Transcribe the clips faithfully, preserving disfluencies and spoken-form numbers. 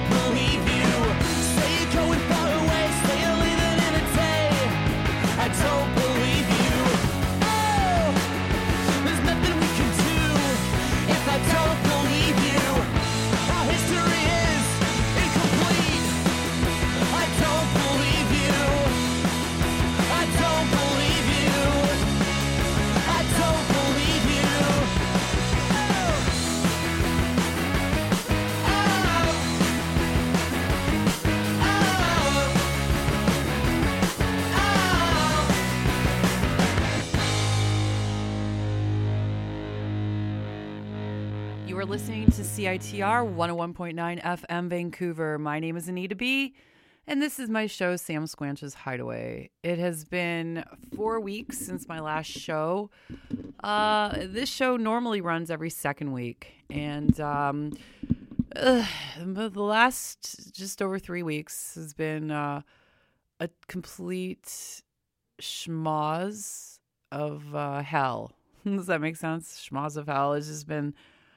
believe you. Say you're going far away, say you're leaving in a day. I don't believe you. Oh, there's nothing we can do if I don't believe you. Our history is incomplete. I don't believe you. I don't believe you. I don't believe you. Oh. You are listening to C I T R one oh one point nine F M Vancouver. My name is Anita B, and this is my show, Sam Squanch's Hideaway. It has been four weeks since my last show. Uh, this show normally runs every second week, and um, uh, the last just over three weeks has been uh, a complete schmoz of uh, hell. Does that make sense? Schmoz of hell. It's just been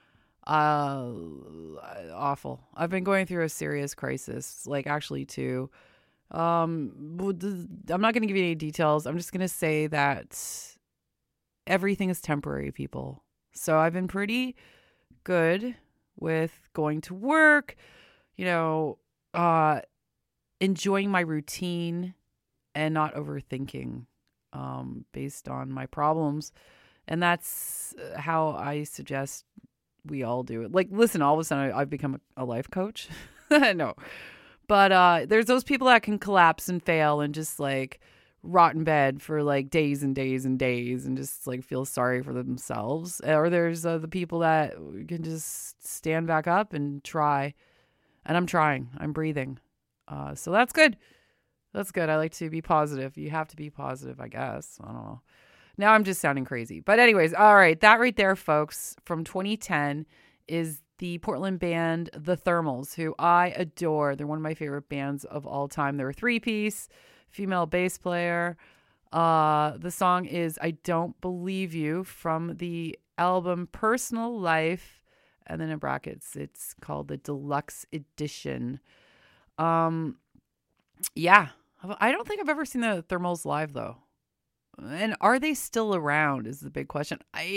uh, awful. I've been going through a serious crisis, like actually two. Um, I'm not going to give you any details. I'm just going to say that everything is temporary, people. So I've been pretty good with going to work, you know, uh, enjoying my routine and not overthinking um, based on my problems. And that's how I suggest we all do it. Like, listen, all of a sudden I, I've become a, a life coach. No. But uh, there's those people that can collapse and fail and just like rot in bed for like days and days and days and just like feel sorry for themselves. Or there's uh, the people that can just stand back up and try. And I'm trying. I'm breathing. Uh, so that's good. That's good. I like to be positive. You have to be positive, I guess. I don't know. Now I'm just sounding crazy. But anyways, all right. That right there, folks, from twenty ten is the Portland band The Thermals, who I adore. They're one of my favorite bands of all time. They're a three-piece, female bass player. Uh, the song is I Don't Believe You from the album Personal Life. And then in brackets, it's called the Deluxe Edition. Um, yeah. I don't think I've ever seen the Thermals live, though. And are they still around is the big question.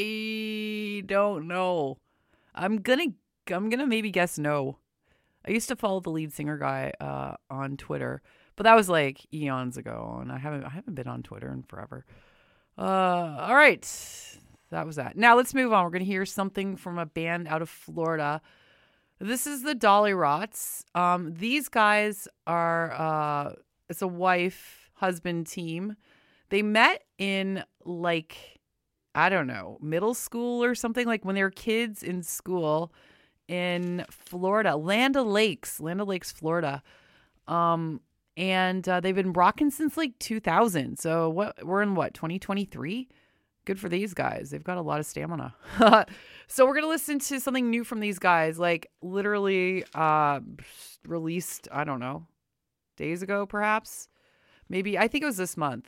I don't know. I'm gonna I'm gonna maybe guess no. I used to follow the lead singer guy uh, on Twitter, but that was like eons ago, and I haven't I haven't been on Twitter in forever. Uh, all right, that was that. Now let's move on. We're gonna hear something from a band out of Florida. This is the Dolly Rots. Um, these guys are uh, it's a wife husband team. They met in like, I don't know, middle school or something, like when they were kids in school in Florida, Land O'Lakes, Land O'Lakes, Florida. Um, and uh, they've been rocking since like two thousand. So what we're in what, twenty twenty-three? Good for these guys. They've got a lot of stamina. So we're going to listen to something new from these guys, like literally uh, released, I don't know, days ago, perhaps. Maybe, I think it was this month.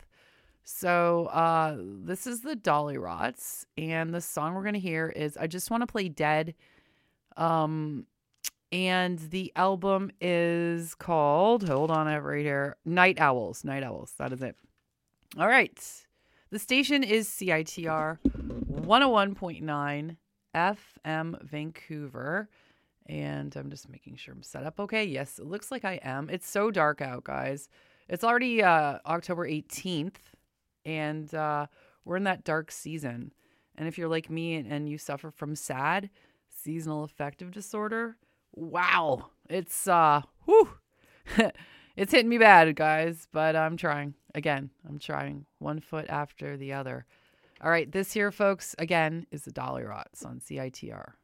So uh, this is the Dolly Rots, and the song we're going to hear is I Just Want to Play Dead. Um, and the album is called, hold on, I have it right here, Night Owls. Night Owls, that is it. All right. The station is C I T R one oh one point nine F M Vancouver. And I'm just making sure I'm set up okay. Yes, it looks like I am. It's so dark out, guys. It's already uh, October eighteenth. And uh, we're in that dark season. And if you're like me and, and you suffer from S A D, seasonal affective disorder, wow, it's uh, whew, it's hitting me bad, guys. But I'm trying. Again, I'm trying one foot after the other. All right, this here, folks, again, is the Dolly Rots on C I T R.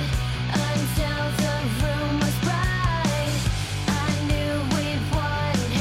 Until the room was bright, I knew we'd wanted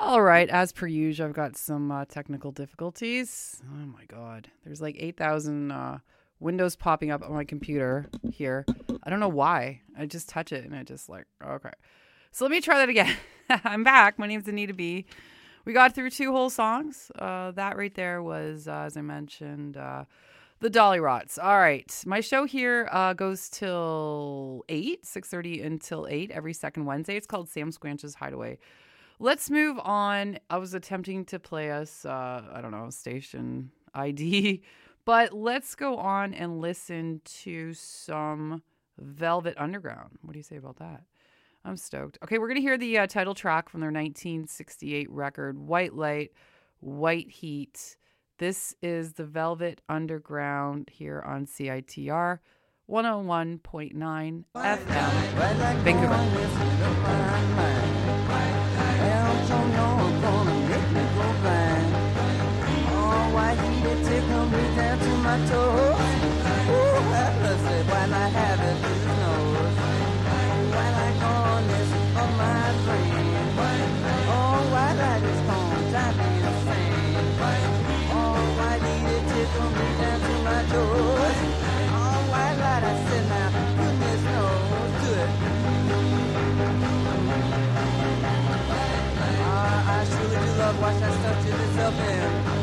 All right, as per usual, I've got some uh, technical difficulties. Oh my God. There's like eight thousand uh, windows popping up on my computer here. I don't know why. I just touch it and it just like, okay. So let me try that again. I'm back. My name's Anita B. We got through two whole songs. Uh, that right there was, uh, as I mentioned, uh, the Dolly Rots. All right. My show here uh, goes till eight, six thirty until eight every second Wednesday. It's called Sam Squanch's Hideaway. Let's move on. I was attempting to play us, uh, I don't know, station I D, but let's go on and listen to some Velvet Underground. What do you say about that? I'm stoked. Okay, we're going to hear the uh, title track from their nineteen sixty-eight record, White Light, White Heat. This is the Velvet Underground here on C I T R one oh one point nine F M, Vancouver. Tickle me down to my toes. Ooh, have mercy while I have it in his nose. While I go on this of my brain. Oh, while I just gonna drive me insane. Oh, why did it tickle me down to my toes? Oh, while I sit now, goodness knows good. Ah, I surely do love watch that stuff till it's up in.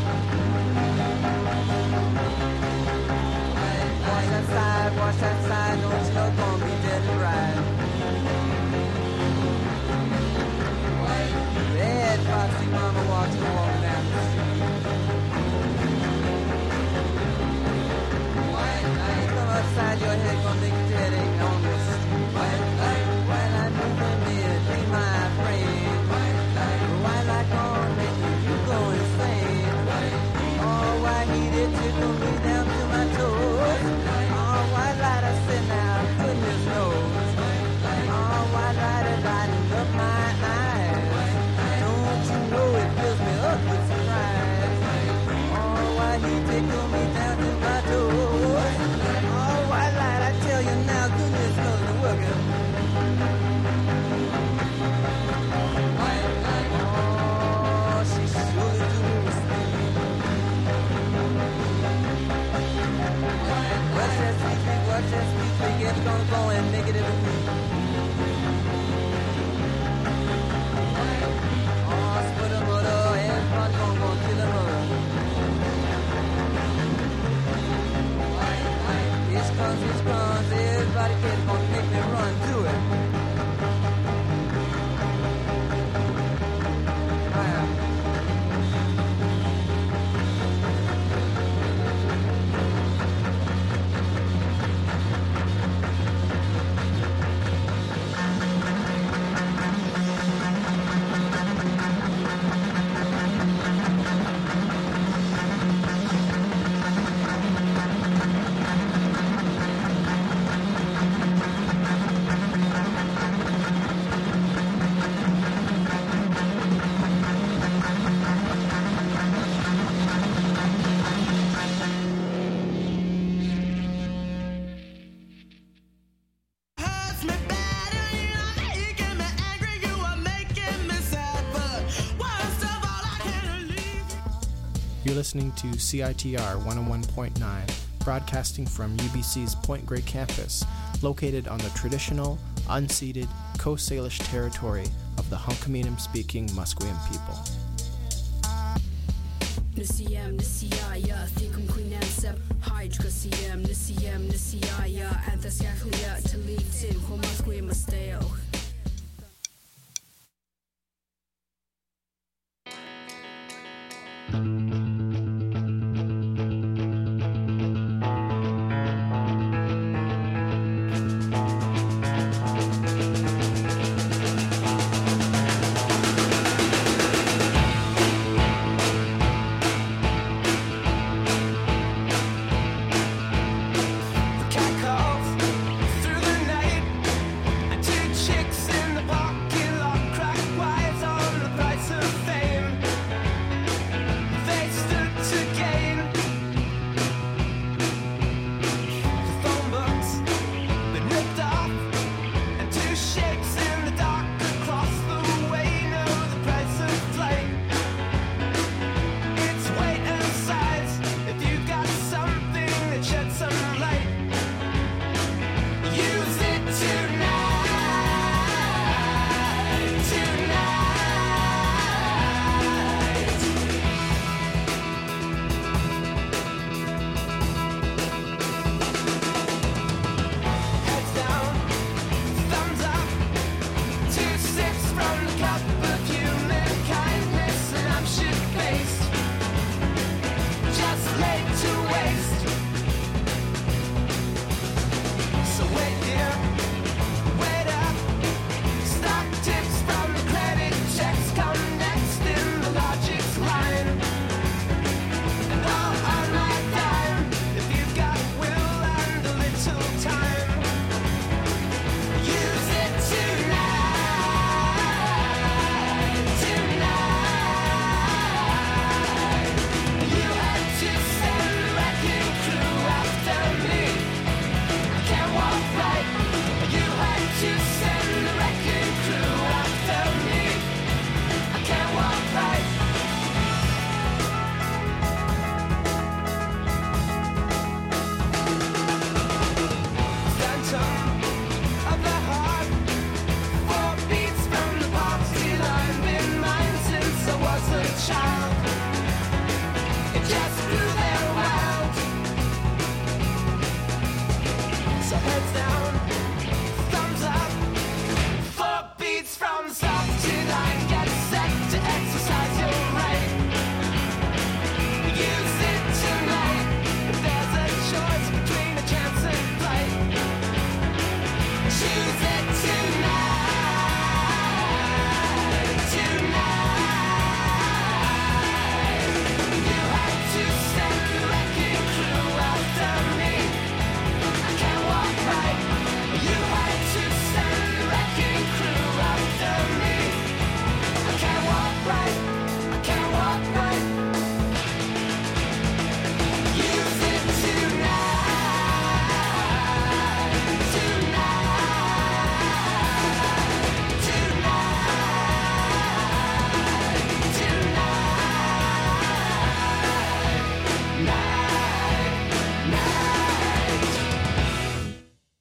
Wash that side, wash that side, don't you know gonna be dead and right. Red foxy mama walks and walk down the street. Come outside your head, gonna make your headache on the street. When I do the mid, be my friend. Why like gonna make you go insane? Oh, why he did tickle me down to my toes? Oh, why light I sit now, goodness knows. Oh, why light it lighting up my eyes? Don't you know it fills me up with surprise? Oh, why he tickle me down to my toes? Oh, why light I tell you now, goodness knows it's working. Oh, she surely do me speed. Watch that sweet thing, watch that sweet thing, it's gonna go and make it in a week. Oh, split a mother, everybody gonna go kill a mother. It's crumbs, it's crumbs, everybody get gonna make me run to it. You're listening to C I T R one oh one point nine, broadcasting from U B C's Point Grey campus, located on the traditional, unceded Coast Salish territory of the Hunkaminam-speaking Musqueam people. Nisiyam, Nisiyaya, Thikum Queenam Seb, Hydrocasiam, Nisiyam, Nisiyaya, Anthascaclia, Talitim, Homasqueam Masteo. Chick heads down, thumbs up. Four beats from stop to line. Get set to exercise your right. Use it tonight. If there's a choice between a chance and flight, choose it tonight. Tonight. You had to send the wrecking crew after me. I can't walk right. You had to send the wrecking crew after me. I can't walk right. I can't walk right. Use it tonight. Tonight. Tonight. Tonight. Night. Night.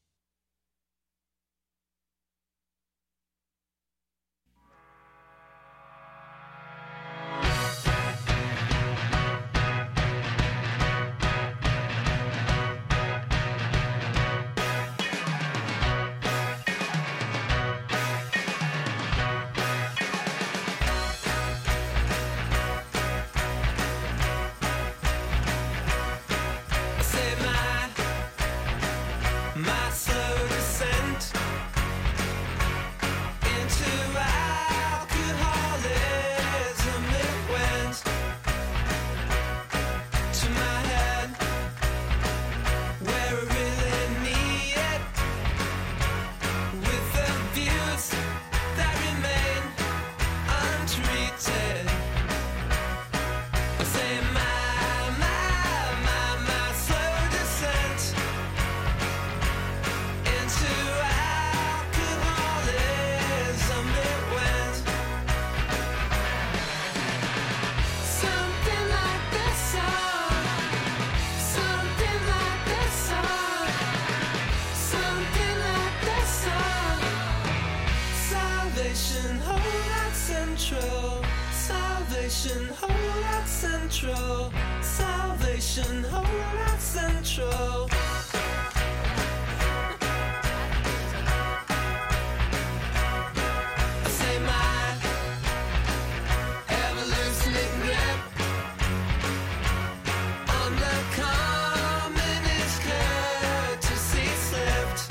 I say my, my slow descent into alcoholism. It went to my head where I really need it, with the views that remain untreated. I say my, my, my, my slow descent into alcoholism. It went something like this song, something like this song, something like this song. Salvation, hold out central. Salvation, hold out central. Salvation, hold out central. I say my ever-loosening grip on the communist courtesy slipped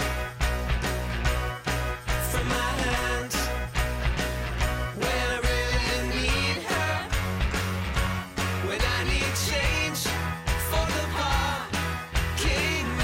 from my hands when I really need her, when I need change for the parking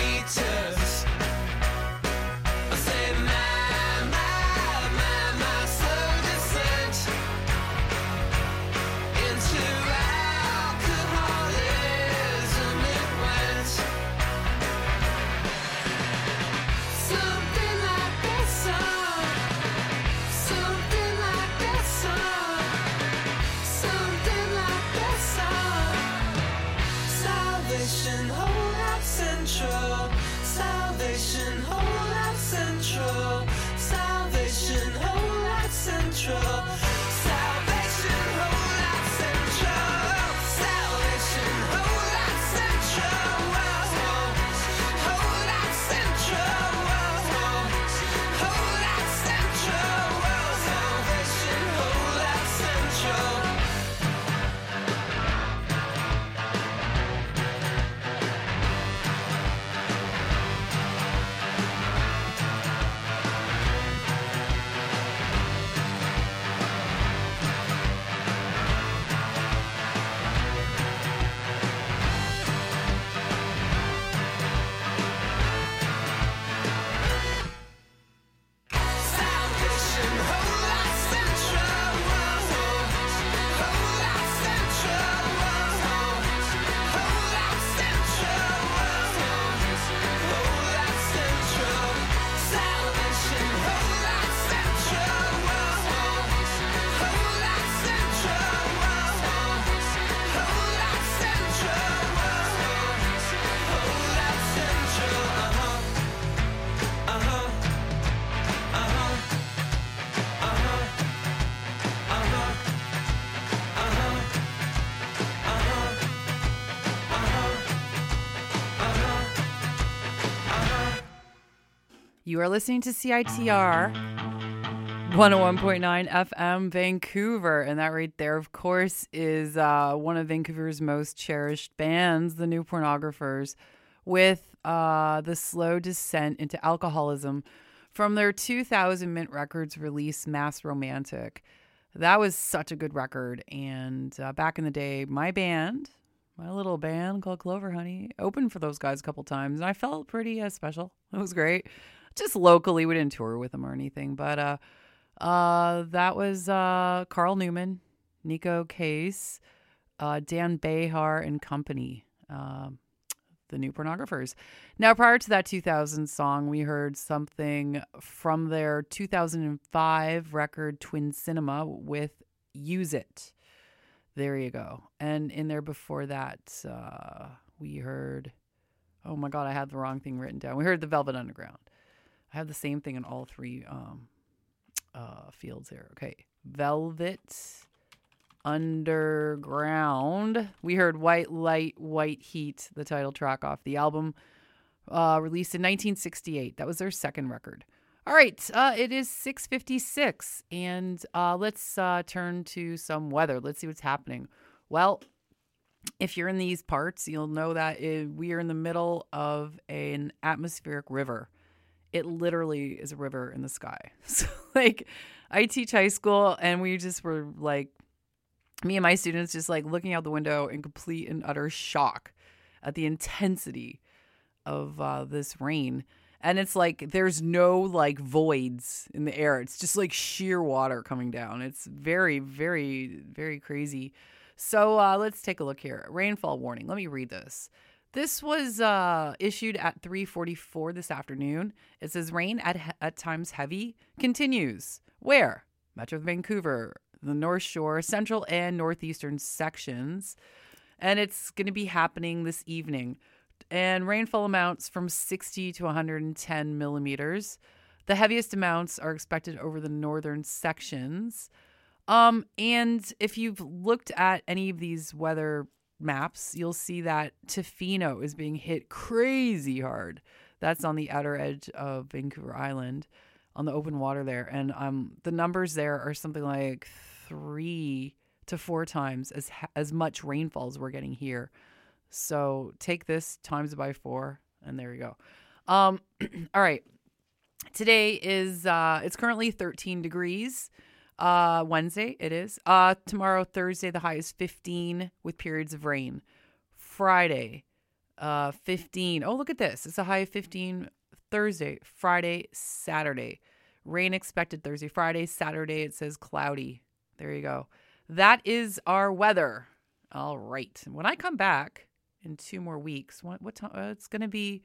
You are listening to C I T R one oh one point nine F M Vancouver. And that right there, of course, is uh, one of Vancouver's most cherished bands, the New Pornographers, with uh, The Slow Descent into Alcoholism from their two thousand Mint Records release, Mass Romantic. That was such a good record. And uh, back in the day, my band, my little band called Clover Honey, opened for those guys a couple times. And I felt pretty uh, special. It was great. Just locally, we didn't tour with them or anything. But uh, uh, that was uh, Carl Newman, Nico Case, uh, Dan Behar and company. Uh, the New Pornographers. Now, prior to that two thousand song, we heard something from their two thousand five record Twin Cinema with Use It. There you go. And in there before that, uh, we heard, oh my God, I had the wrong thing written down. We heard the Velvet Underground. I have the same thing in all three um, uh, fields here. Okay. Velvet Underground. We heard White Light, White Heat, the title track off the album, uh, released in nineteen sixty-eight. That was their second record. All right, uh, it is six fifty-six, and uh, let's uh, turn to some weather. Let's see what's happening. Well, if you're in these parts, you'll know that it, we are in the middle of an atmospheric river. It literally is a river in the sky. So, like, I teach high school, and we just were like, me and my students just like looking out the window in complete and utter shock at the intensity of uh, this rain. And it's like there's no like voids in the air. It's just like sheer water coming down. It's very, very, very crazy. So uh, let's take a look here. Rainfall warning. Let me read this. This was uh, issued at three forty-four this afternoon. It says rain at at times heavy continues. Where? Metro Vancouver, the North Shore, central and northeastern sections. And it's going to be happening this evening. And rainfall amounts from sixty to one hundred ten millimeters. The heaviest amounts are expected over the northern sections. Um, and if you've looked at any of these weather maps, you'll see that Tofino is being hit crazy hard. That's on the outer edge of Vancouver Island, on the open water there. And um, the numbers there are something like three to four times as as much rainfall as we're getting here. So take this times it by four, and there you go. Um, all right. Today is, uh, it's currently thirteen degrees. Uh, Wednesday it is. Uh, tomorrow, Thursday, the high is fifteen with periods of rain. Friday, uh, fifteen. Oh, look at this. It's a high of fifteen. Thursday, Friday, Saturday. Rain expected Thursday, Friday. Saturday, it says cloudy. There you go. That is our weather. All right. When I come back in two more weeks, what, what time? Uh, it's going to be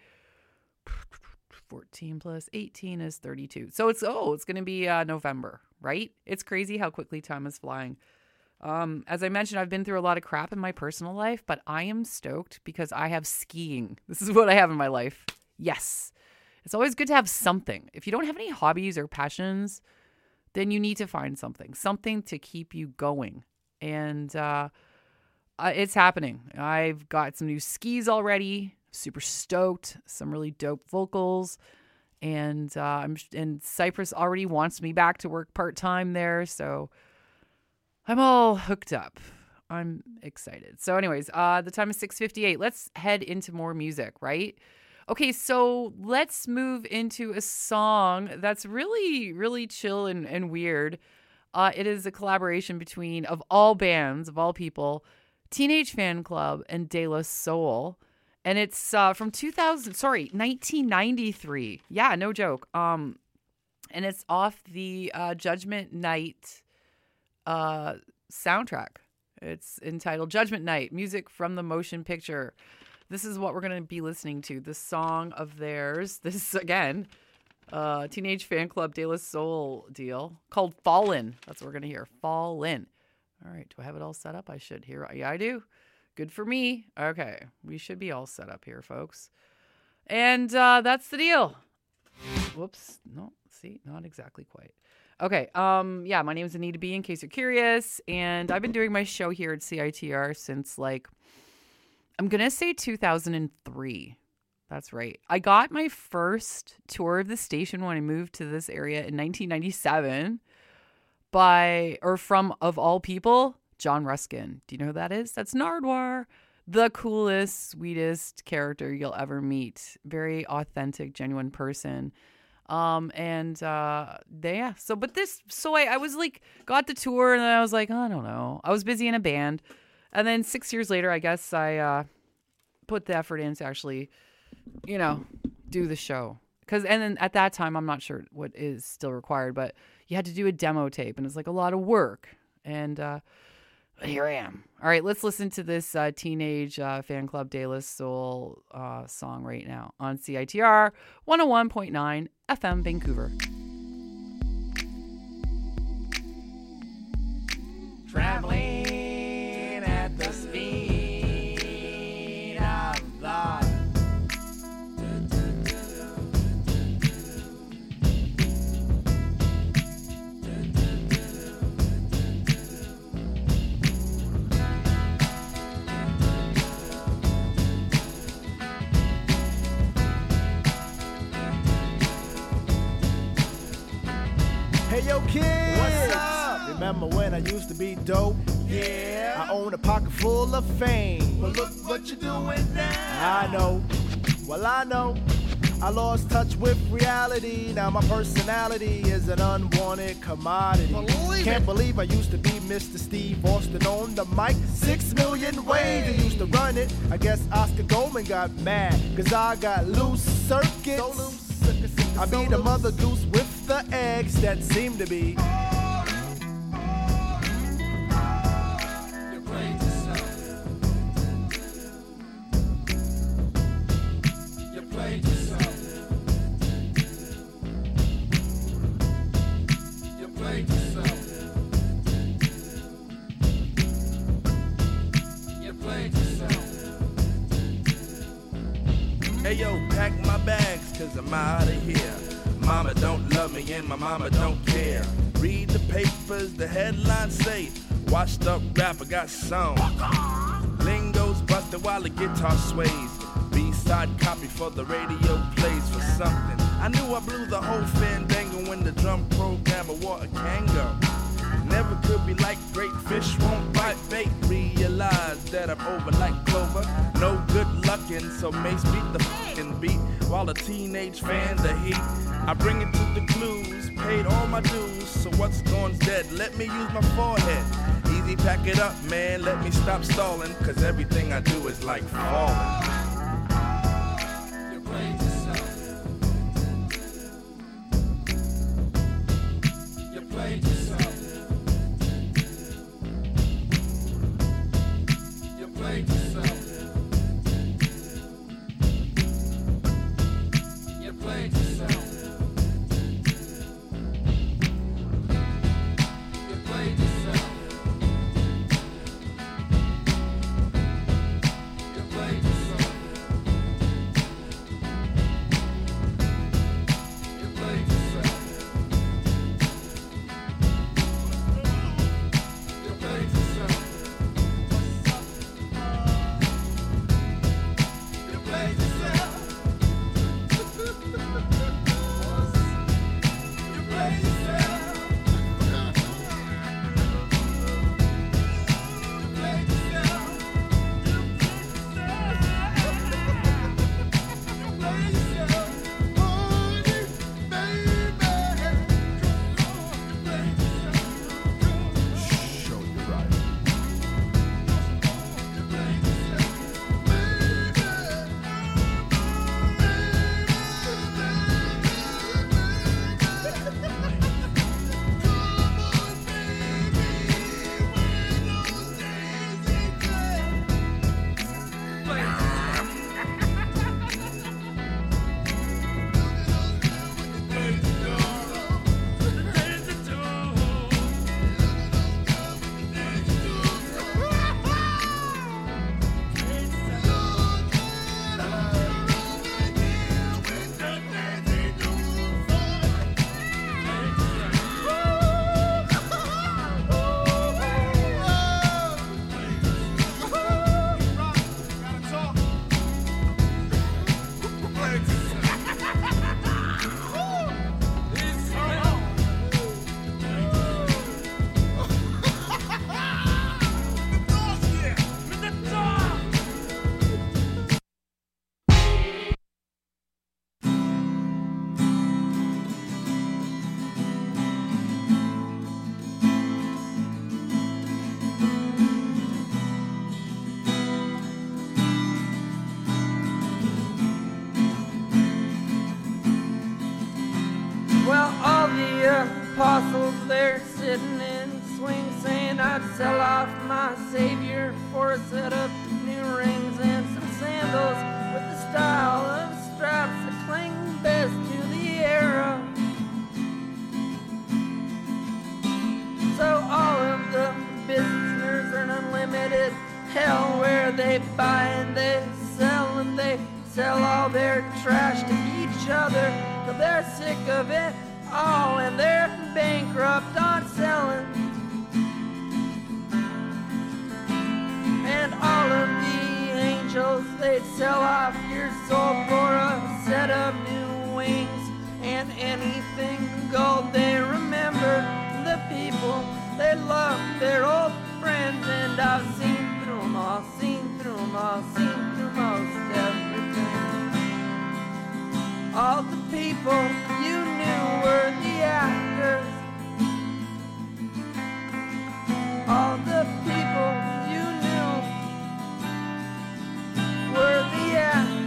fourteen plus eighteen is thirty-two. So it's, oh, it's going to be uh, November, right? It's crazy how quickly time is flying. Um, as I mentioned, I've been through a lot of crap in my personal life, but I am stoked because I have skiing. This is what I have in my life. Yes. It's always good to have something. If you don't have any hobbies or passions, then you need to find something, something to keep you going. And uh, uh, it's happening. I've got some new skis already. Super stoked. Some really dope vocals. And uh, I'm and Cypress already wants me back to work part-time there. So I'm all hooked up. I'm excited. So anyways, uh, the time is six fifty-eight. Let's head into more music, right? Okay, so let's move into a song that's really, really chill and, and weird. Uh, it is a collaboration between, of all bands, of all people, Teenage Fan Club and De La Soul. And it's uh, from two thousand, sorry, nineteen ninety-three. Yeah, no joke. Um, and it's off the uh, Judgment Night uh, soundtrack. It's entitled Judgment Night, music from the motion picture. This is what we're going to be listening to. The song of theirs. This, again, uh, Teenage Fan Club De La Soul deal called Fallen. That's what we're going to hear. Fallen. All right. Do I have it all set up? I should hear. Yeah, I do. Good for me. Okay. We should be all set up here, folks. And uh, that's the deal. Whoops. No, see, not exactly quite. Okay. Um. Yeah, my name is Anita B, in case you're curious. And I've been doing my show here at C I T R since, like, I'm going to say two thousand three. That's right. I got my first tour of the station when I moved to this area in nineteen ninety-seven by, or from, of all people, John Ruskin. Do you know who that is? That's Nardwuar. The coolest, sweetest character you'll ever meet. Very authentic, genuine person. Um, and, uh, they, yeah. So, but this, so I, I was like, got the tour and then I was like, I don't know. I was busy in a band. And then six years later, I guess I, uh, put the effort in to actually, you know, do the show. Cause, and then at that time, I'm not sure what is still required, but you had to do a demo tape and it's like a lot of work. And, uh, here I am. All right, let's listen to this uh, Teenage uh, Fan Club De La Soul uh, song right now on C I T R one oh one point nine F M Vancouver. Traveling at the speed of thought. Hey yo kids, What's up? Remember when I used to be dope? Yeah. I own a pocket full of fame. But look what you're doing now. I know, well I know, I lost touch with reality. Now my personality is an unwanted commodity. Believe Can't it. believe I used to be Mister Steve Austin on the mic. Six million ways I used to run it. I guess Oscar Goldman got mad, cause I got loose circuits. So loose, circus, circus, I so be the loose. mother goose with the eggs that seem to be. You played yourself. You played yourself. You played yourself. You played yourself. Hey yo, pack my bags, cause I'm out of here. Mama don't love me and my mama don't care. Read the papers, the headlines say, washed up rapper got song. Lingo's busted while the guitar sways. B-side copy for the radio plays for something. I knew I blew the whole fandango when the drum programmer wore a Kango. Never could be like great fish won't bite bait. Realize that I'm over like Clover. No good luckin', so Mace beat the fucking beat while the teenage fan the heat. I bring it to the clues, paid all my dues, so what's gone's dead? Let me use my forehead. Easy, pack it up, man. Let me stop stalling, cause everything I do is like falling. You played yourself. You played yourself. You played yourself. You played yourself. You played yourself. You played yourself. apostles there sitting in swings saying I'd sell off my Savior for a set of new rings and some sandals with the style of straps that cling best to the era. So all of the business earn unlimited hell where they buy and they sell and they sell all their trash to each other till they're sick of it all and they're bankrupt on selling. And all of the angels, they'd sell off your soul for a set of new wings and anything gold. They remember the people, they love their old friends, and I've seen through them all, seen through them all, seen through most everything. All the people you knew were the actors. All the people you knew were the actors.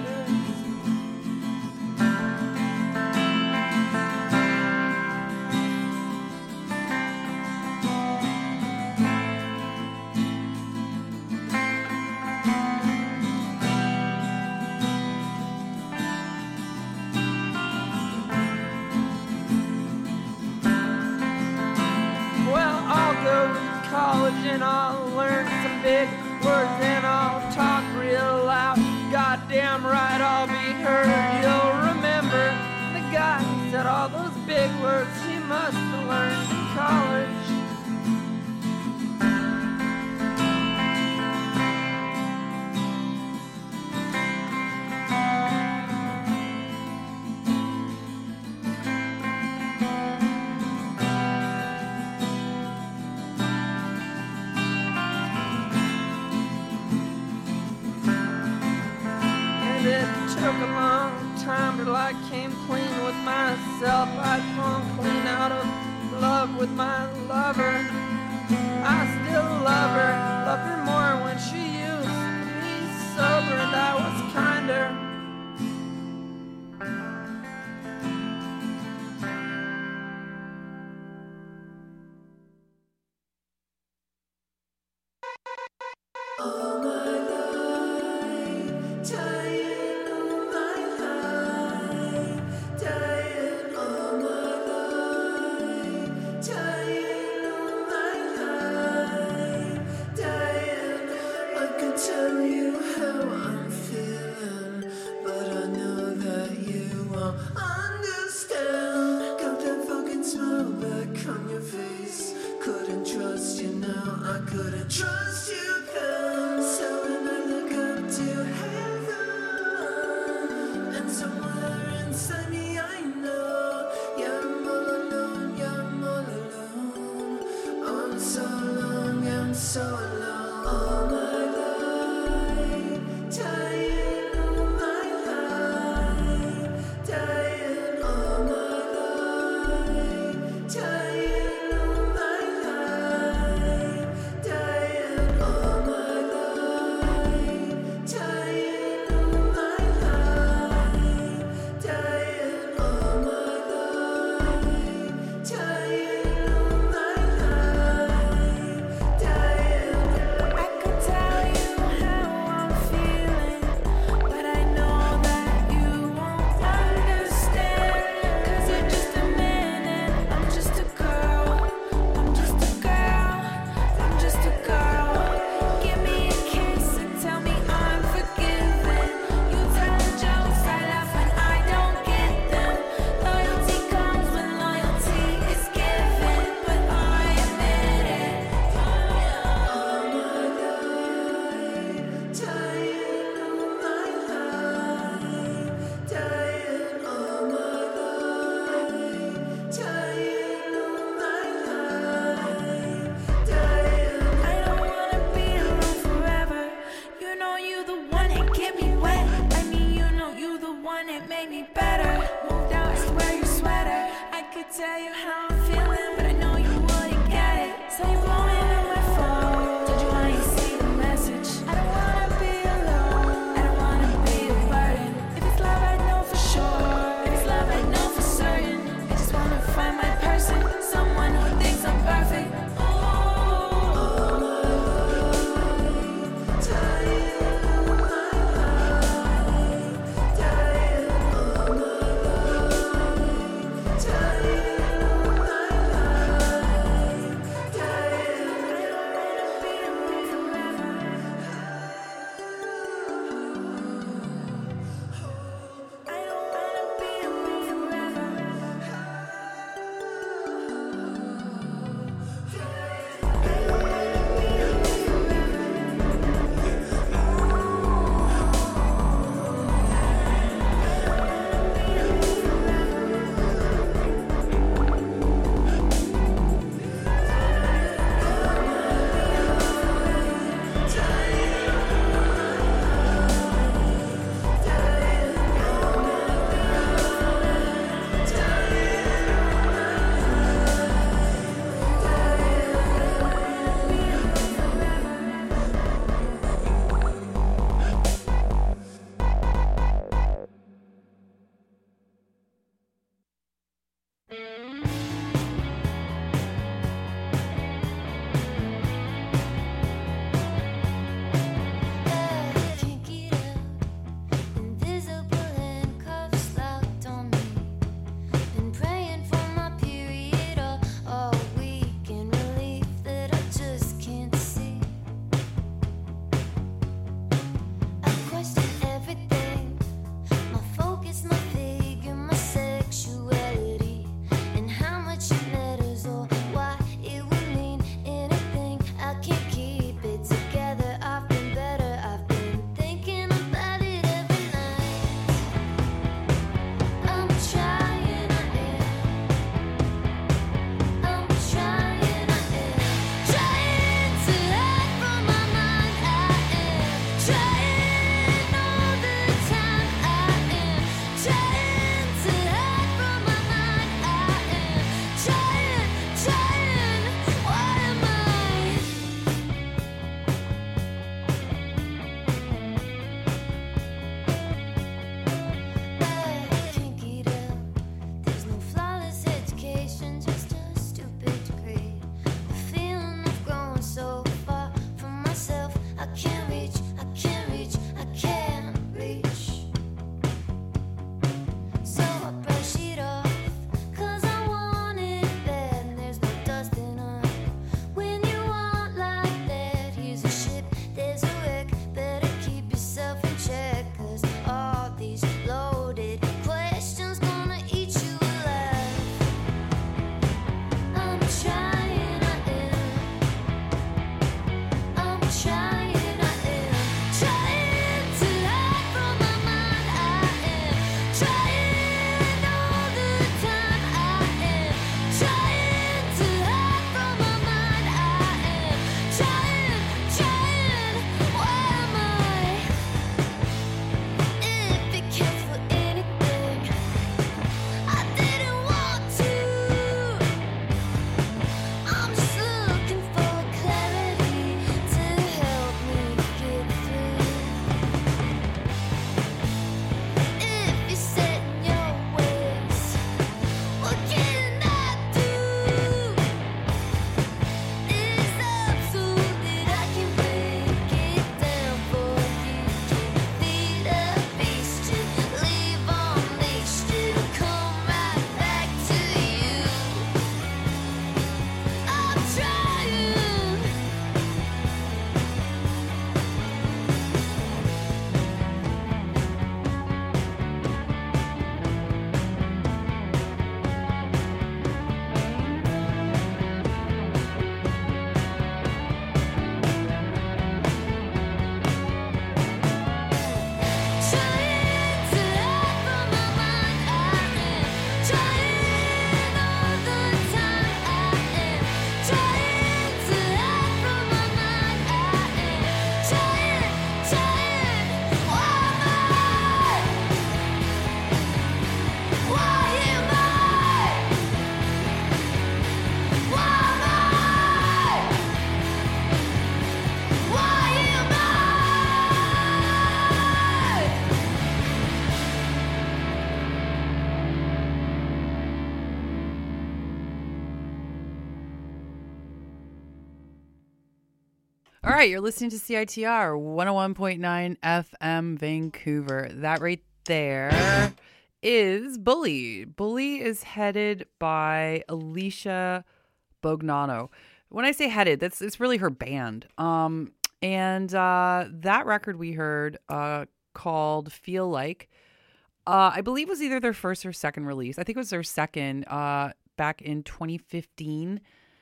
College and I'll learn some big words and I'll talk real loud. Goddamn right, I'll be heard. You'll remember the guy who said all those big words he must have learned in college. Took a long time till I came clean with myself. I'd fallen clean out of love with my lover. I still love her, loved her more when she used to be sober and I was kinder. Dying all my life, dying all my All right, you're listening to C I T R one oh one point nine F M Vancouver. That right there is Bully. Bully is headed by Alicia Bognano. When I say headed, that's it's really her band. Um, and uh, that record we heard uh, called Feel Like, uh, I believe was either their first or second release. I think it was their second uh, back in twenty fifteen.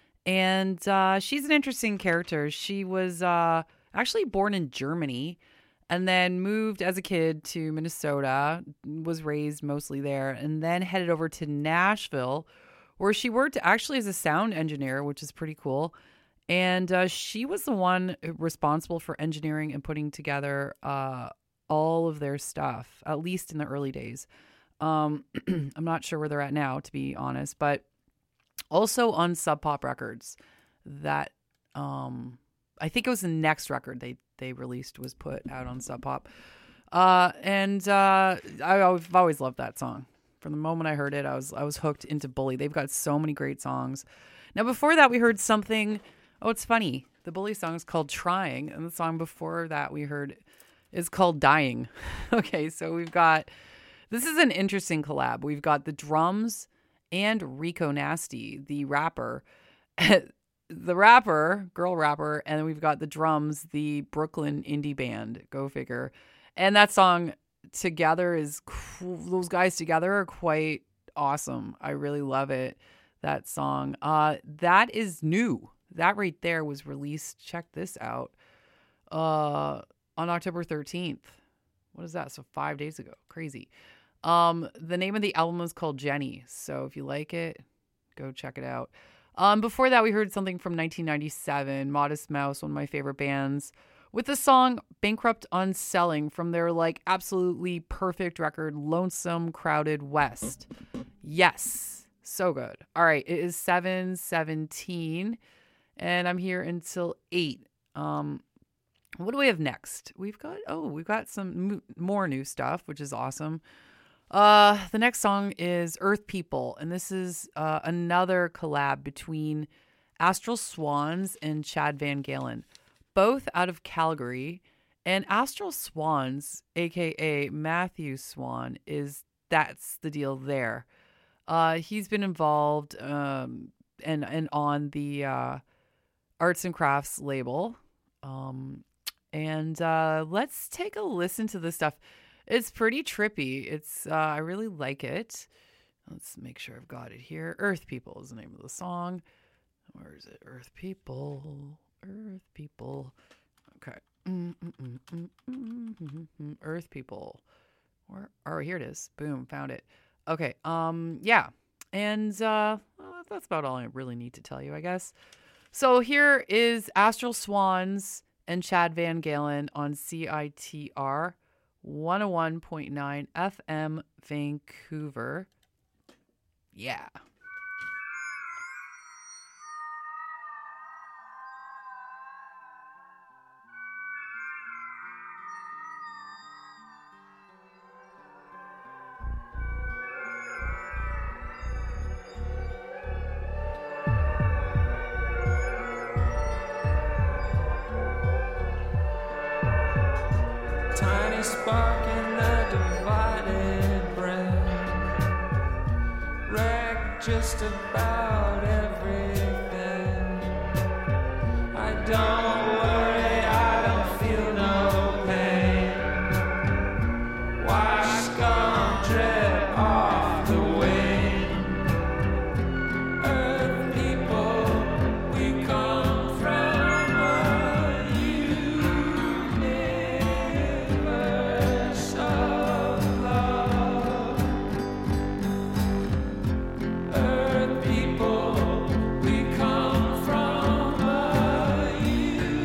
And uh, she's an interesting character. She was uh, actually born in Germany and then moved as a kid to Minnesota, was raised mostly there, and then headed over to Nashville, where she worked actually as a sound engineer, which is pretty cool. And uh, she was the one responsible for engineering and putting together uh, all of their stuff, at least in the early days. Um, I'm not sure where they're at now, to be honest, but also on Sub Pop Records, that um, I think it was the next record they, they released was put out on Sub Pop. Uh, and uh, I, I've always loved that song. From the moment I heard it, I was I was hooked into Bully. They've got so many great songs. Now, before that, we heard something. Oh, it's funny. The Bully song is called Trying, and the song before that we heard is called Dying. Okay, so we've got, this is an interesting collab. We've got the drums and Rico Nasty, the rapper, the rapper, girl rapper, and then we've got the drums, the Brooklyn indie band. Go figure. And that song together is cool. Those guys together are quite awesome. I really love it. That song. Uh, that is new. That right there was released. Check this out. Uh, on October thirteenth. What is that? So five days ago. Crazy. Um, the name of the album is called Jenny. So if you like it, go check it out. Um, before that, we heard something from nineteen ninety-seven, Modest Mouse, one of my favorite bands, with the song Bankrupt on Selling from their like absolutely perfect record, Lonesome Crowded West. Yes. So good. All right. It is seven seventeen and I'm here until eight. Um, what do we have next? We've got, oh, we've got some m- more new stuff, which is awesome. Uh, the next song is Earth People, and this is uh, another collab between Astral Swans and Chad Van Galen, both out of Calgary. And Astral Swans, aka Matthew Swan, is that's the deal there. Uh, he's been involved um, and and on the uh, Arts and Crafts label. Um, and uh, let's take a listen to this stuff. It's pretty trippy. It's uh, I really like it. Let's make sure I've got it here. Earth People is the name of the song. Where is it? Earth People. Earth People. Okay. Mm-mm-mm-mm-mm-mm-mm. Earth People. Where? Oh, here it is. Boom. Found it. Okay. Um. Yeah. And uh, well, that's about all I really need to tell you, I guess. So here is Astral Swans and Chad Van Galen on C I T R one oh one point nine F M Vancouver. Yeah. Tiny spark in the divided brain, wreck just about everything. I don't worry, I don't feel no pain. Why scum drip off the wing? Earth people, we come from a universe of love. Earth people, we come from a universe.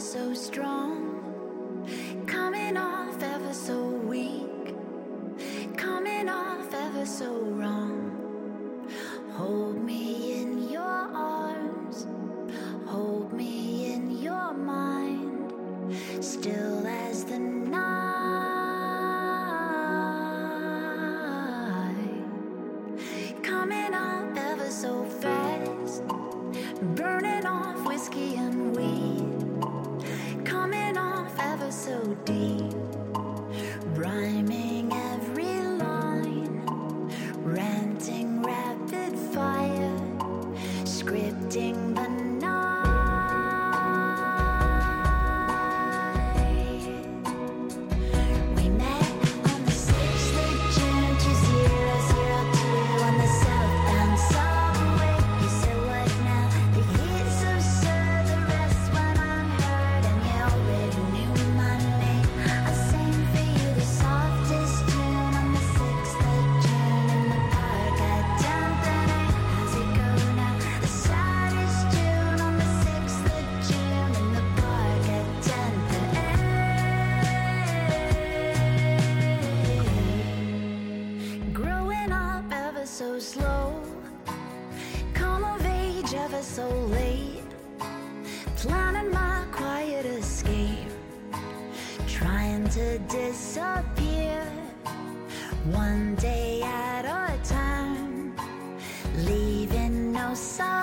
so strong, coming off ever so weak, coming off ever so wrong. Hold me in your arms, hold me in your mind, still as the night, coming up ever so fast, burning off whiskey and weed, coming off ever so deep, rhyming every line, ranting rapid fire, scripting the night. We met on the sixth of June, two thousand two, on the southbound subway. You said what now? The heat's absurd, the rest went unheard, and you already knew my name. I sang for you the softest tune on the sixth of June in the park at tenth and eighth. How's it go now? The saddest tune on the sixth of June in the park at tenth and eighth. Growing up ever so slow, come of age ever so late, planning my quiet escape, trying to disappear one day at a time, leaving no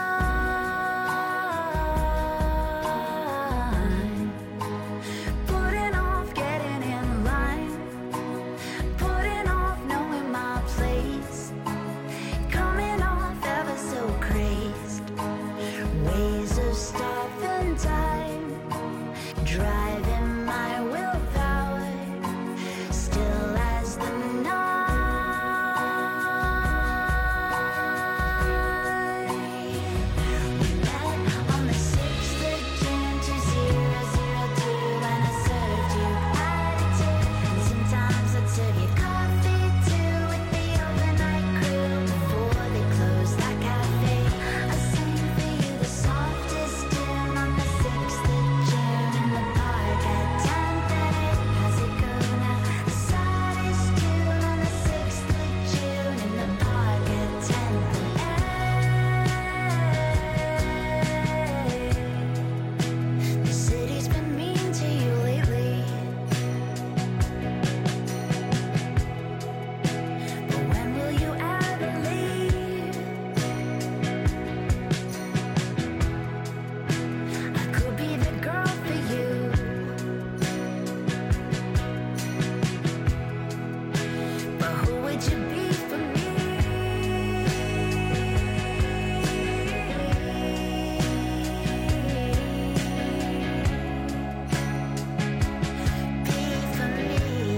sign, putting off getting in line, putting off knowing my place, coming off ever so crazed, ways of stopping time, driving my willpower, still as the night. We met on the sixth of June, two thousand two, when I served you attitude, and sometimes I'd serve you coffee too, with the overnight crew before they closed that cafe. I sang for you the softest tune on the sixth of June in the park at tenth and eighth. How's it go now? The saddest tune on the sixth of June in the park at tenth and eighth. The city's been mean to you lately, but when will you ever leave? I could be the girl for you, but who would you be for me? Be for me.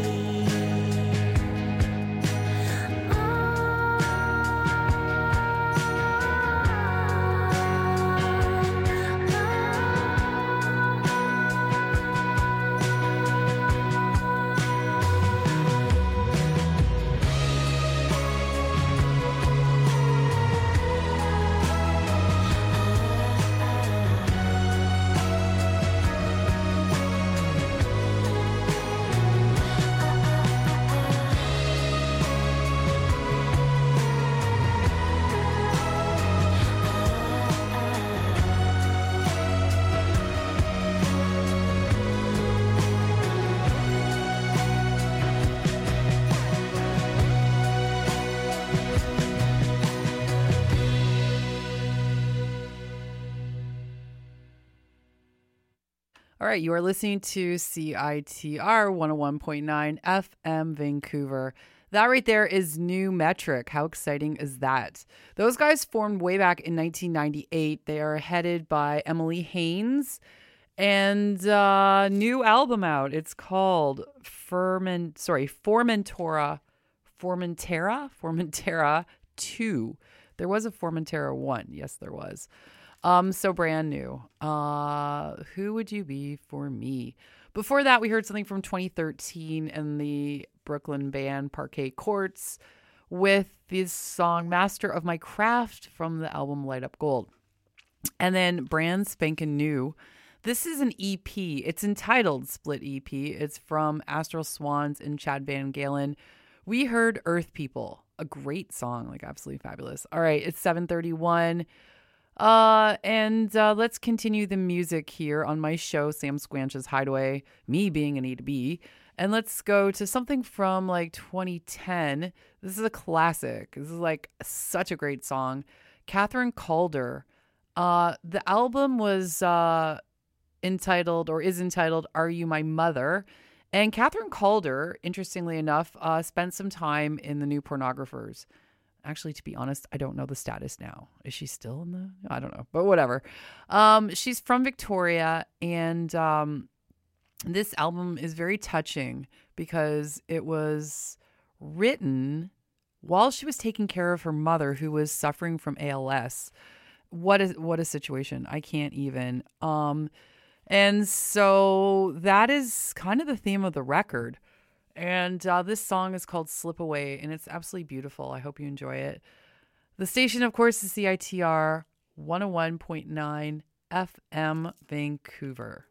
All right, you are listening to C I T R one oh one point nine F M Vancouver. That right there is New Metric. How exciting is that? Those guys formed way back in nineteen ninety-eight. They are headed by Emily Haynes, and uh, new album out. It's called Ferment. Sorry, Formentora, Formentera, Formentera two. There was a Formentera one. Yes, there was. Um, so brand new. Uh, who would you be for me? Before that, we heard something from twenty thirteen and the Brooklyn band Parquet Courts with this song Master of My Craft from the album Light Up Gold. And then brand spanking new, This is an E P. It's entitled Split E P. It's from Astral Swans and Chad Van Galen. We heard Earth People, a great song, like absolutely fabulous. All right, it's seven thirty-one. Uh, and uh, let's continue the music here on my show, Sam Squanch's Hideaway, me being Anita B. And let's go to something from like twenty ten. This is a classic. This is like such a great song. Catherine Calder. Uh, the album was uh, entitled or is entitled Are You My Mother? And Catherine Calder, interestingly enough, uh, spent some time in the New Pornographers. Actually, to be honest, I don't know the status now. Is she still in the? I don't know, but whatever. Um, she's from Victoria, and um, this album is very touching because it was written while she was taking care of her mother, who was suffering from A L S. What is what a situation! I can't even. Um, and so that is kind of the theme of the record. And uh, this song is called Slip Away, and it's absolutely beautiful. I hope you enjoy it. The station, of course, is C I T R one oh one point nine F M Vancouver.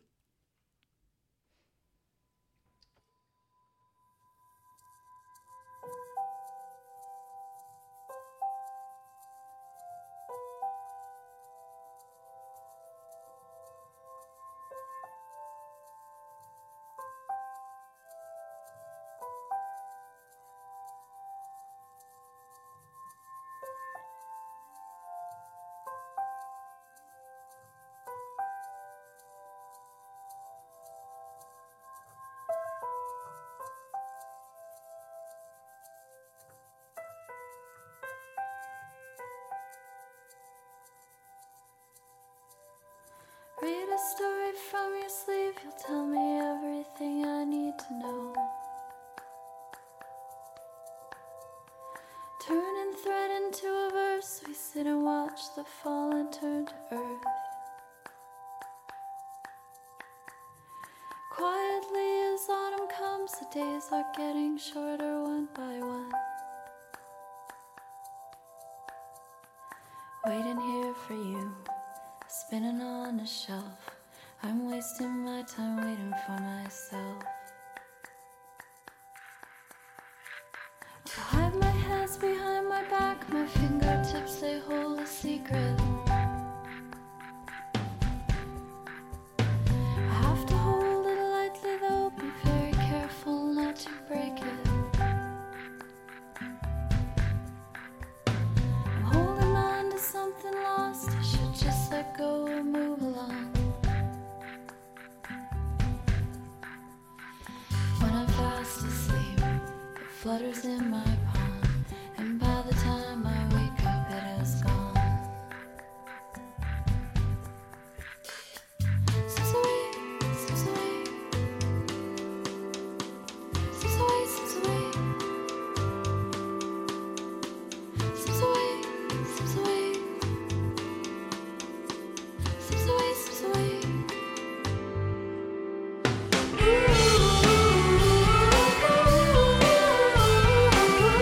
Read a story from your sleeve, you'll tell me everything I need to know. Turn and thread into a verse, we sit and watch the fallen turn to earth. Quietly as autumn comes, the days are getting shorter one by one. Waiting here for you, spinning on a shelf. I'm wasting my time waiting for myself. To hide my hands behind my back, my fingertips, they hold a secret. I have to hold it lightly though, be very careful not to break it. I'm holding on to something lost, I should just let go and move along. When I'm fast asleep, it flutters in my palm, and by the time I wake up, it has gone. Slips away, slips away, slips away, slips away, slips away, slips away, slips away, slips away. Ooh.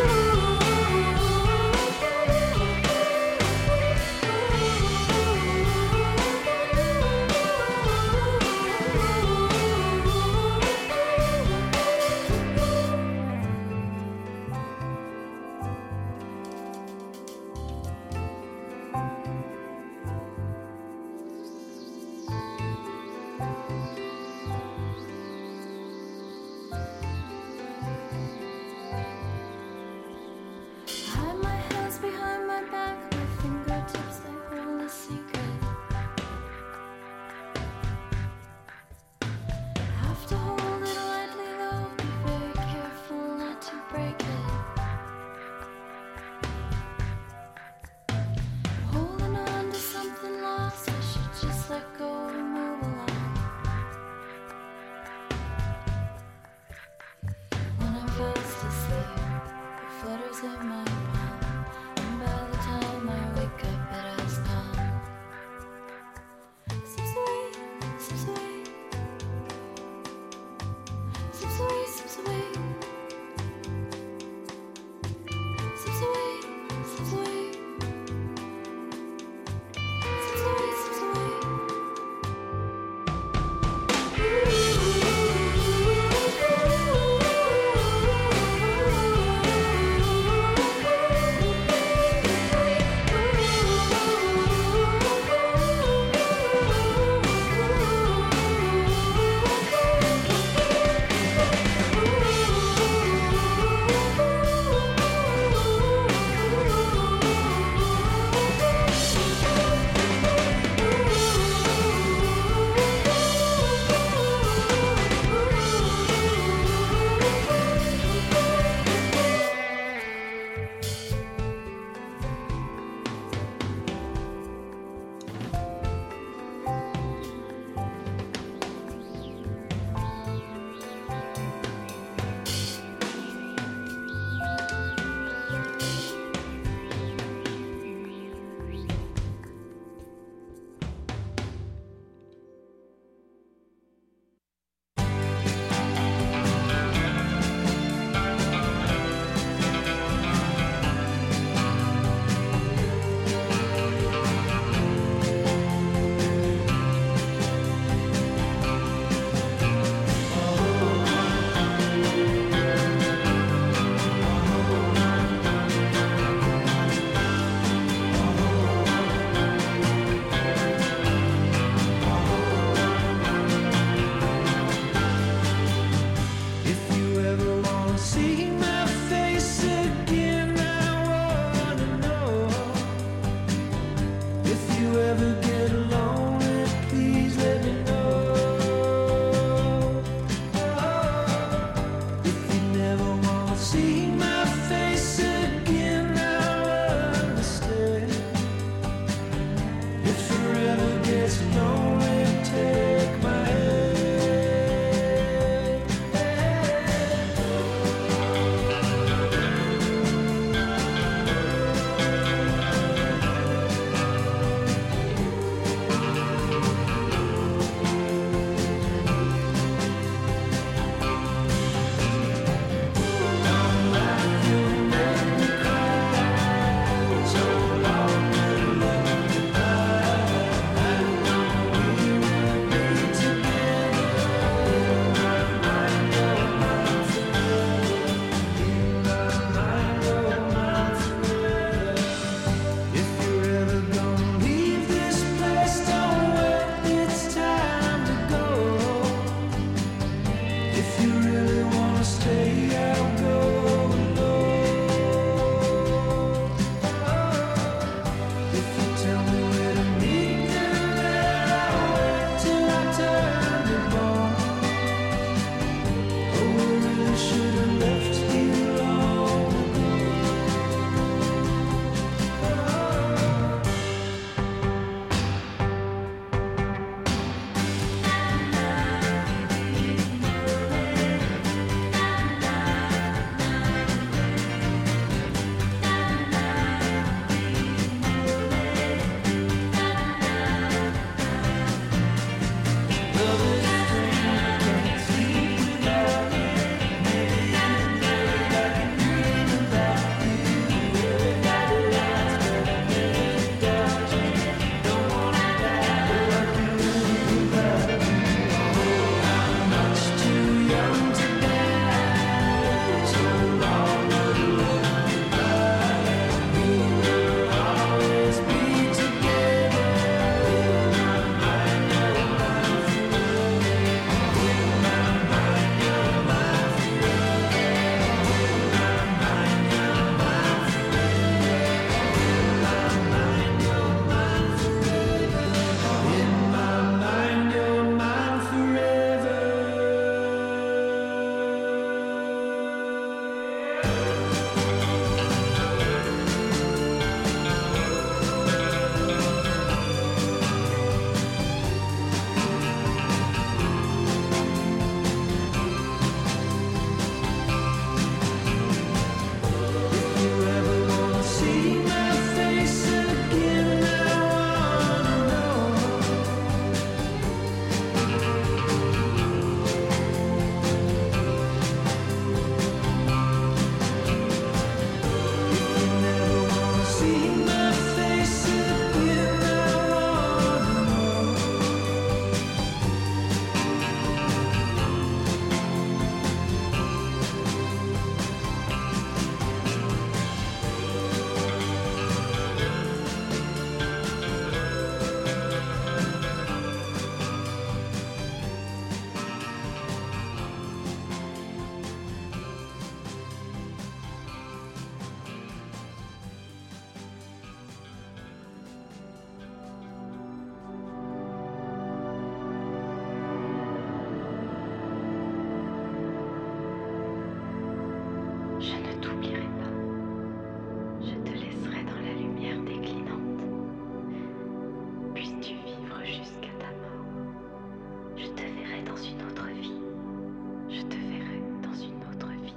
jusqu'à ta mort. Je te verrai dans une autre vie. Je te verrai dans une autre vie.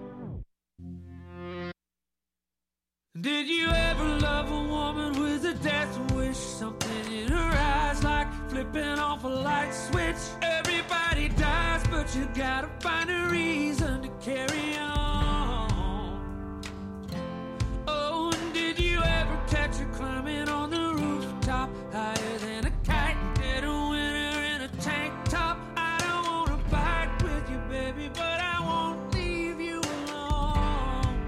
Did you ever love a woman with a death wish? Something in her eyes like flipping off a light switch. Everybody dies, but you gotta find a reason to carry on. Oh, and did you ever catch her climbing on the rooftop, higher than a kite, dead of winter in a tank top? I don't wanna fight with you, baby, but I won't leave you alone.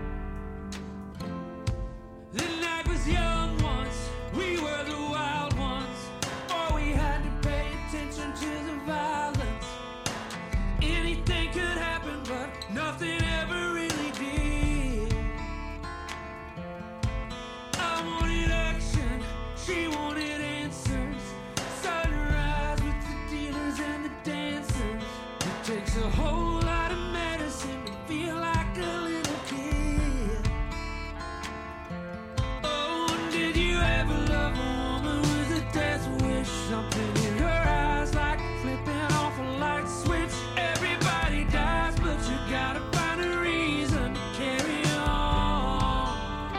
The night was young once, we were the wild ones. Or we had to pay attention to the violence. Anything could happen, but nothing ever really did. I wanted action, she wanted answers. Sunrise with the dealers and the dancers. It takes a whole lot of medicine to feel like a little kid. Oh, did you ever love a woman with a death wish? Something in her eyes like flipping off a light switch. Everybody dies, but you gotta find a reason to carry on.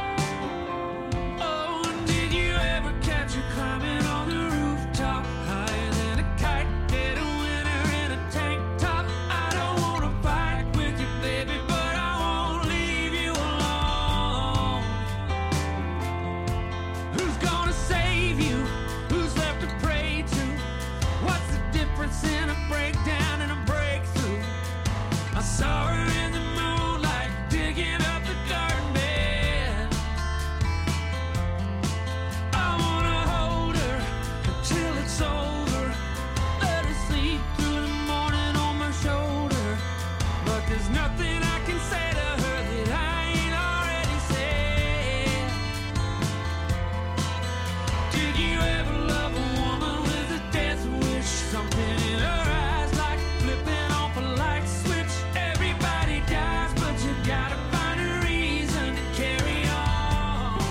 Oh, did you ever catch her climbing on the rooftop, higher than a kite, dead of winter in a tank top? I don't wanna fight with you, baby, but I won't leave you alone. Who's gonna save you? Who's left to pray to? What's the difference in a breakdown and a breakthrough? I saw her in the moonlight, digging up the garden bed. I wanna hold her until it's over. Let her sleep through the morning on my shoulder. But there's nothing I can say to her that I ain't already said. Did you ever love a woman with a death wish? Something in her eyes like flipping off a light switch. Everybody dies, but you gotta find a reason to carry on.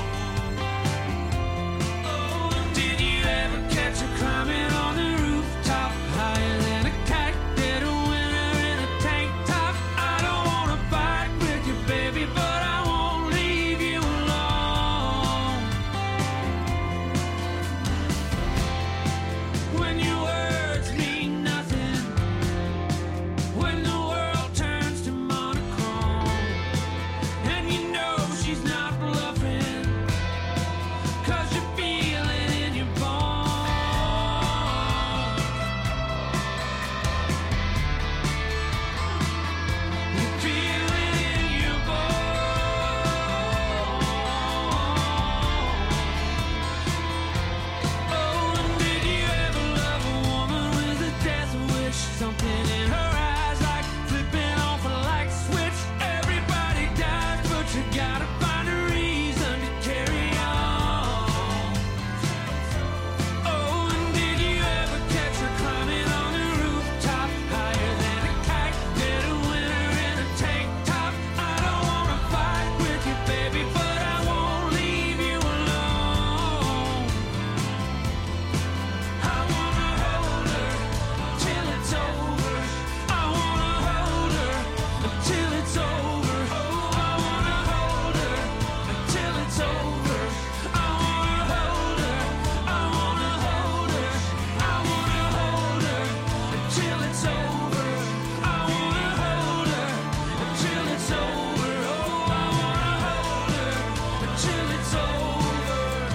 Oh, did you ever catch her climbing on the rooftop, higher than a kite, dead of winter in a tank top? I don't wanna fight with you, baby, but I won't leave you alone. When your words mean nothing, when the world turns to monochrome, and you know she's not bluffing, 'cause you feel it in your bones. You feel it in your bones. Oh, and did you ever love a woman with a death wish? Something in her eyes like flipping off a light switch. Everybody dies, but you gotta find a reason to carry on. Oh, and did you ever catch her climbing on the rooftop, higher than a kite, dead of winter in a tank top? I don't wanna fight with you, baby, but I won't leave you alone. I wanna hold her till it's over. I wanna hold her until it's over. Oh, I wanna hold her until it's over. I wanna hold her. I wanna hold her. I wanna hold her until it's over. I wanna hold her until it's over. Oh, I wanna hold her until it's over.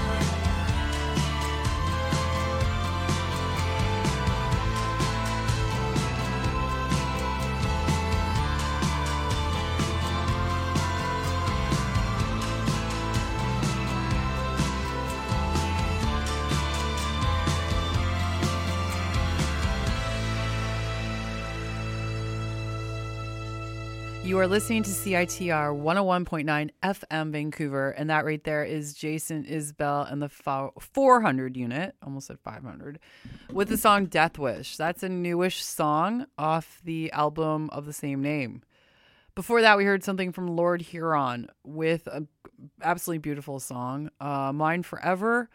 You are listening to C I T R one oh one point nine F M Vancouver, and that right there is Jason Isbell and the four hundred unit, almost at five hundred, with the song Death Wish. That's a newish song off the album of the same name. Before that, we heard something from Lord Huron with an absolutely beautiful song, uh, Mine Forever,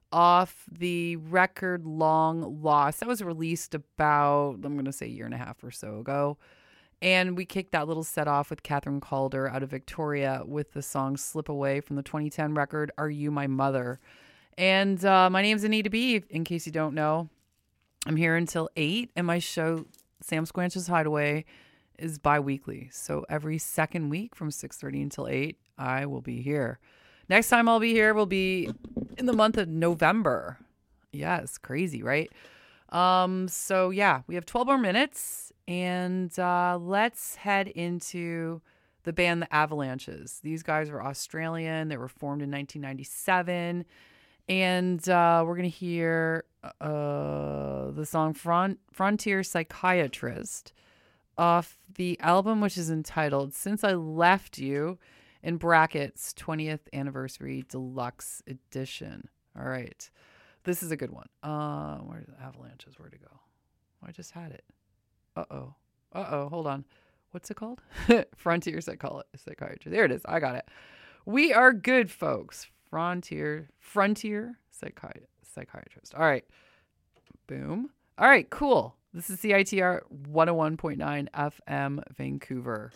off the record Long Lost. That was released about, I'm going to say a year and a half or so ago. And we kicked that little set off with Catherine Calder out of Victoria with the song Slip Away from the twenty ten record, Are You My Mother? And uh, my name's Anita B, in case you don't know. I'm here until eight, and my show, Sam Squanch's Hideaway, is bi-weekly. So every second week from six thirty until eight, I will be here. Next time I'll be here will be in the month of November. Yes, crazy, right? Um, so yeah, we have twelve more minutes, and uh, let's head into the band The Avalanches. These guys are Australian. They were formed in nineteen ninety-seven, and uh, we're going to hear uh, the song Front- Frontier Psychiatrist off the album, which is entitled Since I Left You, in brackets, twentieth Anniversary Deluxe Edition. All right. This is a good one. Uh, where's the Avalanches? Where'd it go? I just had it. Uh-oh. Uh-oh. Hold on. What's it called? Frontier Psycholo- Psychiatrist. There it is. I got it. We are good, folks. Frontier. Frontier Psychi- Psychiatrist. All right. Boom. All right. Cool. This is C I T R one oh one point nine F M Vancouver.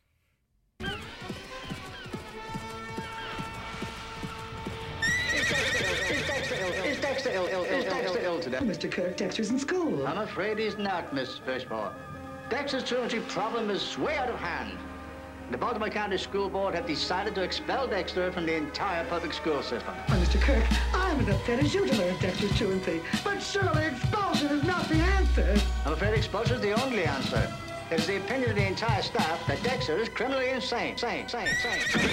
Is Dexter ill, ill, ill, Dexter ill today? Mister Kirk, Dexter's in school. I'm afraid he's not, Miss Fishmore. Dexter's truancy problem is way out of hand. The Baltimore County School Board have decided to expel Dexter from the entire public school system. Why, Mister Kirk, I'm as upset as you to learn Dexter's truancy. But surely expulsion is not the answer. I'm afraid expulsion is the only answer. It is the opinion of the entire staff that Dexter is criminally insane. Sane, sane, sane.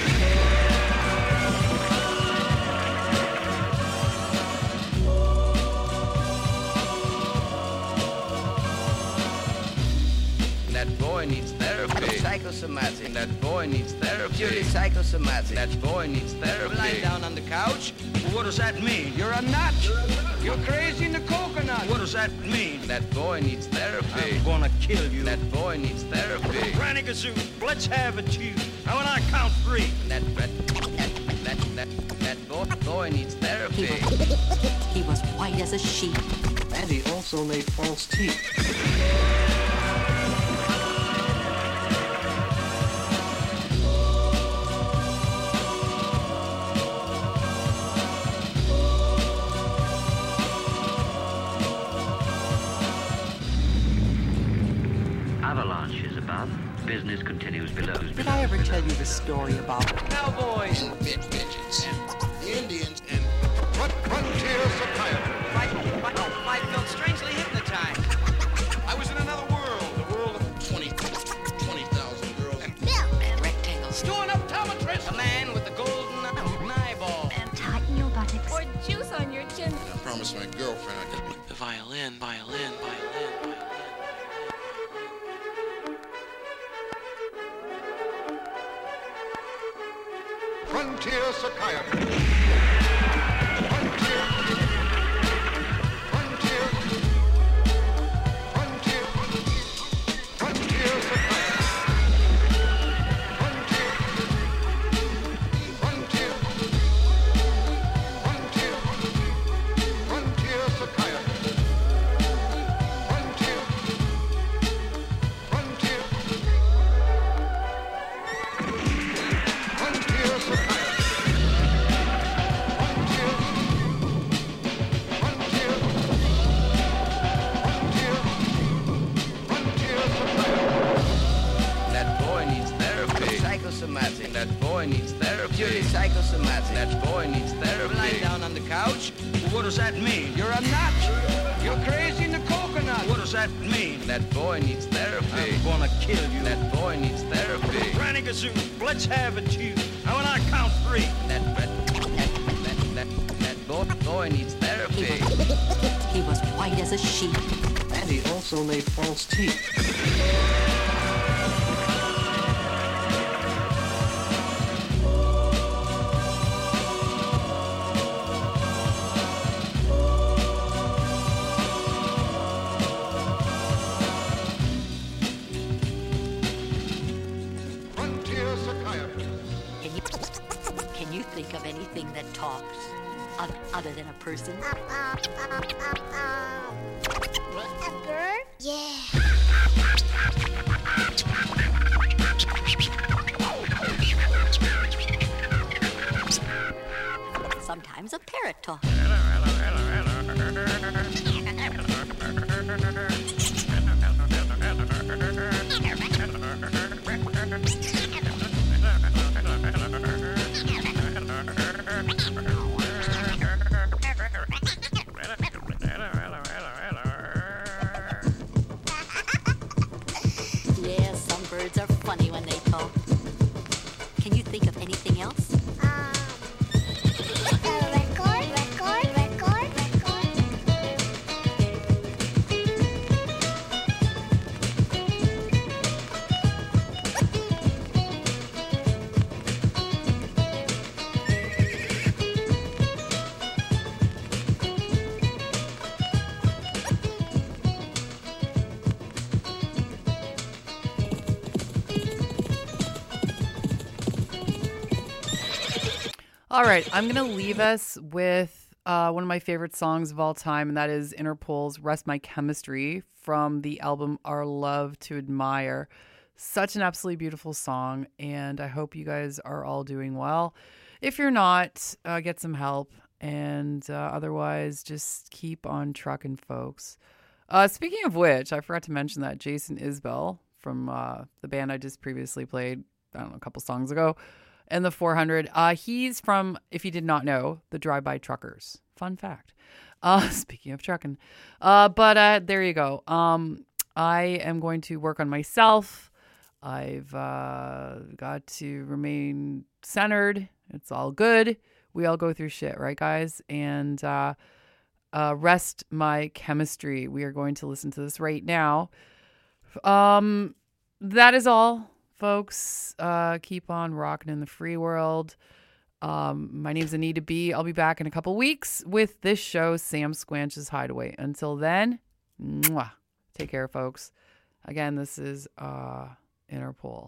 That boy needs therapy. Psychosomatic. That boy needs therapy. Purely psychosomatic. That boy needs therapy. Lying down on the couch. What does that mean? You're a nut. You're crazy in the coconut. What does that mean? That boy needs therapy. I'm gonna kill you. That boy needs therapy. Granny Gazoo, let's have it, you. Now when I count three. That that that that that, that boy, boy needs therapy. He was, he was white as a sheet. And he also made false teeth. Avalanche is above, business continues below. Did I ever tell you the story about cowboys, bitch bitches, and Indians, and frontier psychiatry? I felt strangely hypnotized. I was in another world, the world of twenty thousand girls. And Bill and rectangles. Doing optometrist. A man with the golden eyeball. And tighten your buttocks. Or juice on your chin. I promised my girlfriend I'd get the violin, violin, violin, violin. Frontier psychiatry. Frontier. Frontier. Frontier. Frontier psychiatry. Frontier. Frontier. Frontier. Frontier psychiatry. Frontier. Frontier. Frontier psychiatry. Psychosomatic. That boy needs therapy. Purely psychosomatic. That boy needs therapy. Lying down on the couch. What does that mean? You're a nut. You're crazy in the coconut. What does that mean? That boy needs therapy. I'm gonna kill you. That boy needs therapy. Granny Gazoo, let's have it, you. Now when I count three. That that that that, that, that boy, boy needs therapy. He was, he was white as a sheet. And he also made false teeth. Frontier psychiatry. Can you, can you think of anything that talks? other, other than a person. A bird? Yeah. Sometimes a parrot talks. Yeah, some birds are funny when they talk. Can you think of anything else? Record, record, record, record. All right, I'm going to leave us with uh, one of my favorite songs of all time, and that is Interpol's Rest My Chemistry from the album Our Love to Admire. Such an absolutely beautiful song, and I hope you guys are all doing well. If you're not, uh, get some help, and uh, otherwise, just keep on trucking, folks. Uh, speaking of which, I forgot to mention that Jason Isbell from uh, the band I just previously played, I don't know, a couple songs ago, and the four hundred. Uh, he's from, if you did not know, the Drive-By Truckers. Fun fact. Uh, speaking of trucking. Uh, but uh, there you go. Um, I am going to work on myself. I've uh, got to remain centered. It's all good. We all go through shit, right, guys? And uh, uh, Rest My Chemistry. We are going to listen to this right now. Um, that is all. Folks, uh, keep on rocking in the free world. Um, my name's Anita B. I'll be back in a couple weeks with this show, Sam Squanch's Hideaway. Until then, mwah, take care, folks. Again, this is uh, Interpol.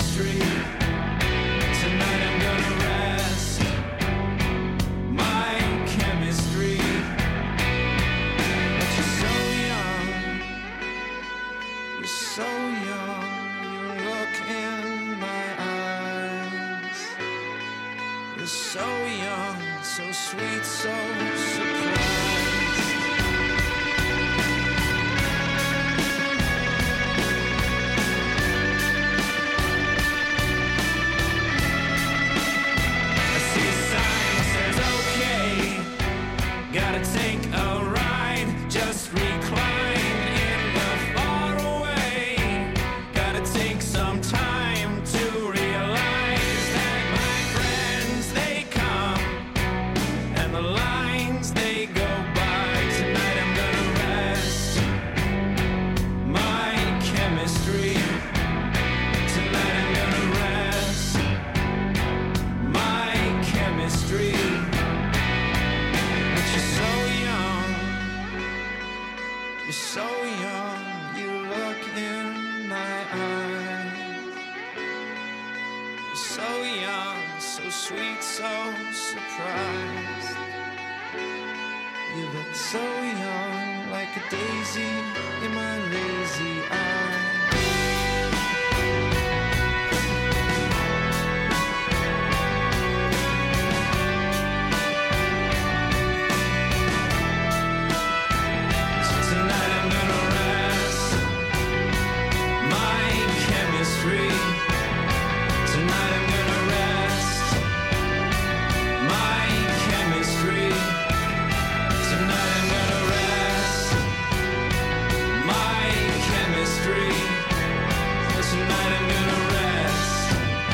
My sweet, so surprised. I see a sign that says, okay, gotta take a ride, just recline in the far away. Gotta take some time to realize that my friends, they come and the lines they go by. Tonight I'm gonna rest my chemistry. Tonight I'm gonna rest my chemistry. But you're so young, you're so young, you look in my eyes. You're so young, so sweet, so surprised. You look so young, like a daisy in my lazy eye. So tonight I'm gonna rest my chemistry. Tonight I'm gonna rest my chemistry. Tonight I'm gonna rest my chemistry. Tonight I'm gonna rest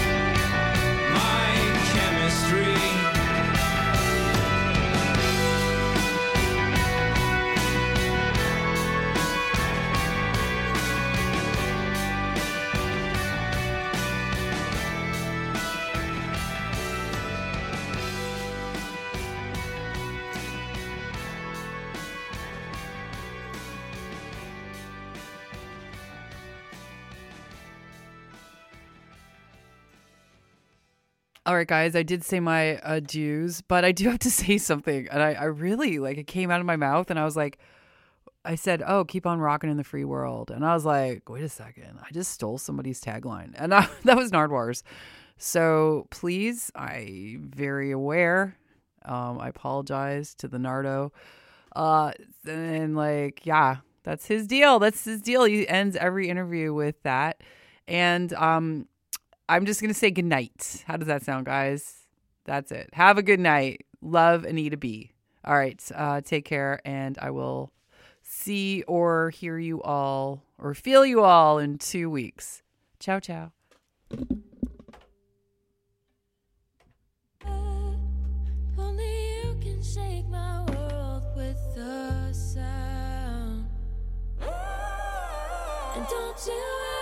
my chemistry. All right, guys, I did say my adieus, but I do have to say something. And I, I really, like, it came out of my mouth and I was like, I said, oh, keep on rocking in the free world. And I was like, wait a second. I just stole somebody's tagline. And I, that was Nardwars. So please, I'm very aware. Um, I apologize to the Nardo. Uh, and like, yeah, that's his deal. That's his deal. He ends every interview with that. And, um, I'm just going to say good night. How does that sound, guys? That's it. Have a good night. Love, Anita B. All right. Uh, take care. And I will see or hear you all or feel you all in two weeks. Ciao, ciao. Only you can shake my world with a sound. And don't you